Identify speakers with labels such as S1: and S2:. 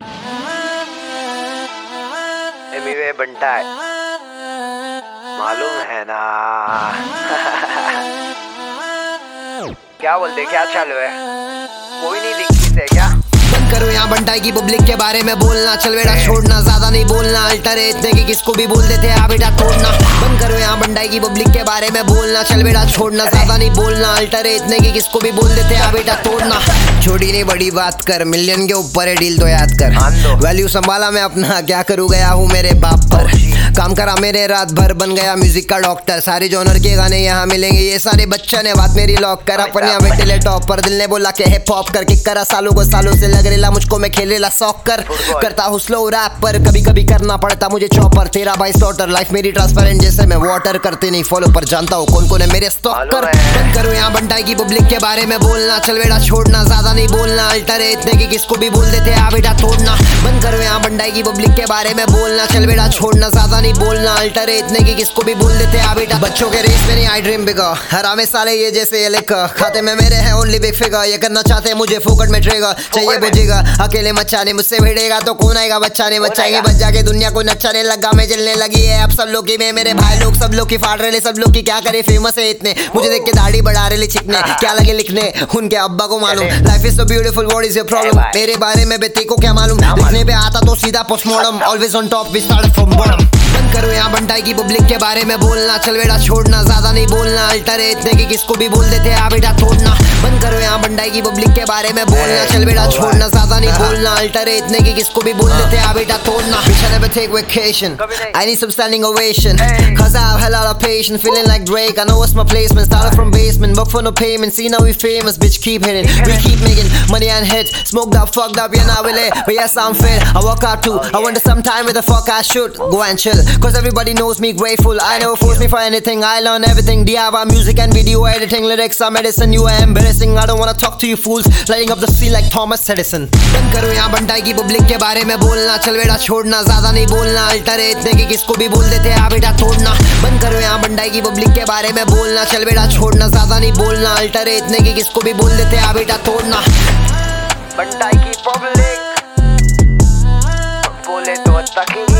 S1: एमिवे बनता है, मालूम है ना। क्या बोलते, क्या चालू है? कोई नहीं दिखती है क्या?
S2: बंद करो यहाँ बंटाई की पब्लिक के बारे में बोलना, चल बेटा छोड़ना, ज्यादा नहीं बोलना, अल्टर है इतने की किसको भी बोल देते आ बेटा तोड़ना। बंद करो यहाँ बंटाई की पब्लिक के बारे में बोलना, चल बेटा छोड़ना, ज्यादा नहीं बोलना, अल्टर है इतने की किसको भी बोल देते आ बेटा तोड़ना। छोटी नहीं बड़ी बात कर, मिलियन के ऊपर है डील तो याद कर, वैल्यू संभाला मैं अपना, क्या करूँ गया हूँ मेरे बाप पर, काम करा मेरे रात भर, बन गया म्यूजिक का डॉक्टर, सारे जॉनर के गाने यहाँ मिलेंगे, ये सारे बच्चे ने बात मेरी लॉक करा, अपन यहाँ बैठे ले टॉप पर, दिल ने बोला के हिप हॉप करके करा, सालों को सालों से लग रेला मुझको, मैं खेलेला सॉकर, करता हूँ स्लो रैप पर, कभी कभी करना पड़ता मुझे चॉपर, तेरा भाई स्लॉटर, लाइफ मेरी ट्रांसपेरेंट जैसे मैं वाटर, करते नहीं फॉलो पर जानता हूँ कौन कौन है मेरे स्टॉकर। बंद करो यहाँ बंटाई की पब्लिक के बारे में बोलना, चल बेटा छोड़ना, ज्यादा नहीं बोलना, अल्टर है इतने की किसको भी बोल देते आ बेटा तोड़ना। बंद करो यहाँ बंटाई की पब्लिक के बारे में बोलना, चल बेटा छोड़ना, ज्यादा नहीं बोलना, अल्टर है इतने की किसको भी बोल देते आ बेटा। बच्चों के रेस में नहीं आई ड्रीम बिगर, हरामे साले ये जैसे ये लिख, खाते में मेरे हैं ओनली बिग फिगर, ये करना चाहते हैं मुझे फोकट में ट्रेगर, चाहिए बुझेगा अकेले मचाने, मुझसे भिड़ेगा तो कौन आएगा बच्चाने, बच्चाएंगे बच जाके दुनिया को नचाने लगा, मैं जलने लगी है अब सब लोग की, मैं मेरे भाई लोग सब लोग की फाड़ रहे, सब लोग की क्या करे, फेमस है इतने, मुझे देख के दाढ़ी बढ़ा रहे छिकने, क्या लगे लिखने उनके अब्बा को मालूम, life is so beautiful what is your problem, मेरे बारे में बेटे को क्या मालूम, लिखने पे आता तो सीधा postmortem, always on top we start from bottom. बंद करो यहाँ बंटाई की पब्लिक के बारे में बोलना, चल बेटा छोड़ना, ज्यादा नहीं बोलना, अल्टर है इतने की किसको भी बोल देते आ बेटा तोड़ना। बंद करो यहाँ बंटाई की पब्लिक के बारे में बोलना, चल बेटा छोड़ना, ज्यादा नहीं बोलना, अल्टर है इतने की किसको भी बोल देते आ बेटा तोड़ना। Bitch, I never take vacation, I need some standing ovation, cause I have a lot of patience, feeling like Drake, I know what's my placement, started from basement, work for no payment, see now we famous, bitch keep hitting, we keep making money and hits, smoked up, fucked up, yeah now we lit, but yes I'm fit, I work out too, I wonder sometime where the fuck I should go and chill, cause everybody knows me grateful, I never force me for anything, I learn everything, DIY music and video editing, lyrics are medicine, you are embarrassing, I don't wanna talk to you fools, lighting up the scene like Thomas Edison। बंद करो यहाँ बंटाई की public के बारे में बोलना, चल बेटा छोड़ना, ज्यादा नहीं बोलना, अल्टर है इतने की किसको भी बोल देते आ बेटा तोड़ना। बंद करो यहाँ बंटाई की पब्लिक के बारे में बोलना, चल बेटा छोड़ना, ज्यादा नहीं बोलना, अल्टर है इतने की किसको भी बोल देते आ बेटा तोड़ना।
S1: बंटाई की पब्लिक बोले तो तक